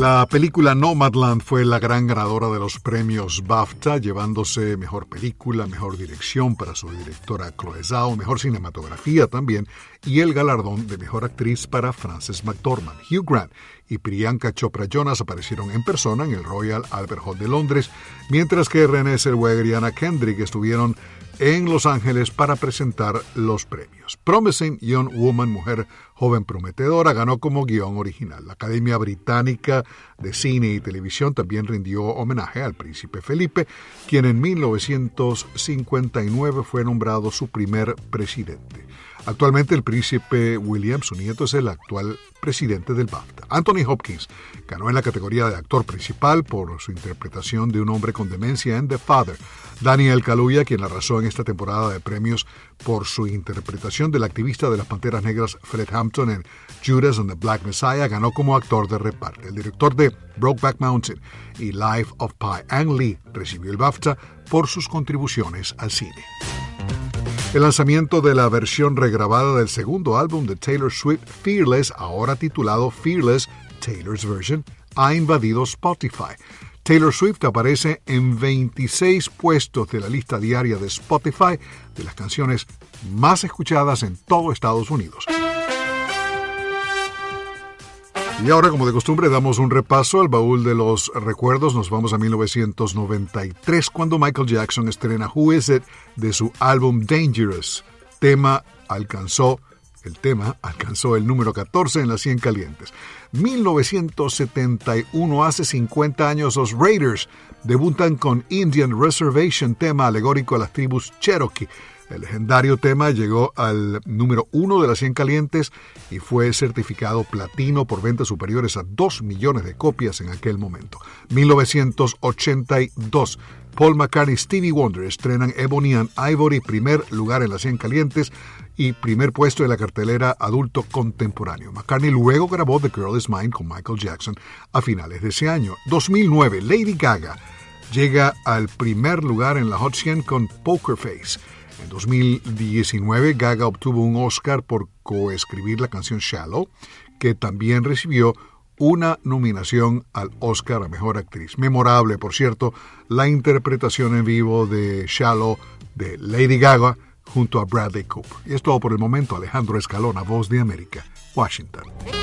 La película Nomadland fue la gran ganadora de los premios BAFTA, llevándose mejor película, mejor dirección para su directora Chloe Zhao, mejor cinematografía también, y el galardón de mejor actriz para Frances McDormand. Hugh Grant y Priyanka Chopra Jonas aparecieron en persona en el Royal Albert Hall de Londres, mientras que Renée Zellweger y Anna Kendrick estuvieron en Los Ángeles para presentar los premios. Promising Young Woman, mujer joven prometedora, ganó como guión original. La Academia Británica de Cine y Televisión también rindió homenaje al príncipe Felipe, quien en 1959 fue nombrado su primer presidente. Actualmente el príncipe William, su nieto, es el actual presidente del BAFTA. Anthony Hopkins ganó en la categoría de actor principal por su interpretación de un hombre con demencia en The Father. Daniel Kaluuya, quien arrasó en esta temporada de premios por su interpretación del activista de las Panteras Negras Fred Hampton en Judas and the Black Messiah, ganó como actor de reparto. El director de Brokeback Mountain y Life of Pi, Ang Lee, recibió el BAFTA por sus contribuciones al cine. El lanzamiento de la versión regrabada del segundo álbum de Taylor Swift, Fearless, ahora titulado Fearless, Taylor's Version, ha invadido Spotify. Taylor Swift aparece en 26 puestos de la lista diaria de Spotify de las canciones más escuchadas en todo Estados Unidos. Y ahora, como de costumbre, damos un repaso al baúl de los recuerdos. Nos vamos a 1993, cuando Michael Jackson estrena Who Is It de su álbum Dangerous. El tema alcanzó el número 14 en las 100 calientes. 1971, hace 50 años, los Raiders debutan con Indian Reservation, tema alegórico a las tribus Cherokee. El legendario tema llegó al número 1 de las 100 calientes y fue certificado platino por ventas superiores a 2 millones de copias en aquel momento. 1982, Paul McCartney y Stevie Wonder estrenan Ebony and Ivory, primer lugar en las 100 calientes y primer puesto en la cartelera adulto contemporáneo. McCartney luego grabó The Girl Is Mine con Michael Jackson a finales de ese año. 2009, Lady Gaga llega al primer lugar en la Hot 100 con Poker Face. En 2019, Gaga obtuvo un Oscar por coescribir la canción Shallow, que también recibió una nominación al Oscar a Mejor Actriz. Memorable, por cierto, la interpretación en vivo de Shallow de Lady Gaga junto a Bradley Cooper. Y es todo por el momento. Alejandro Escalona, Voz de América, Washington.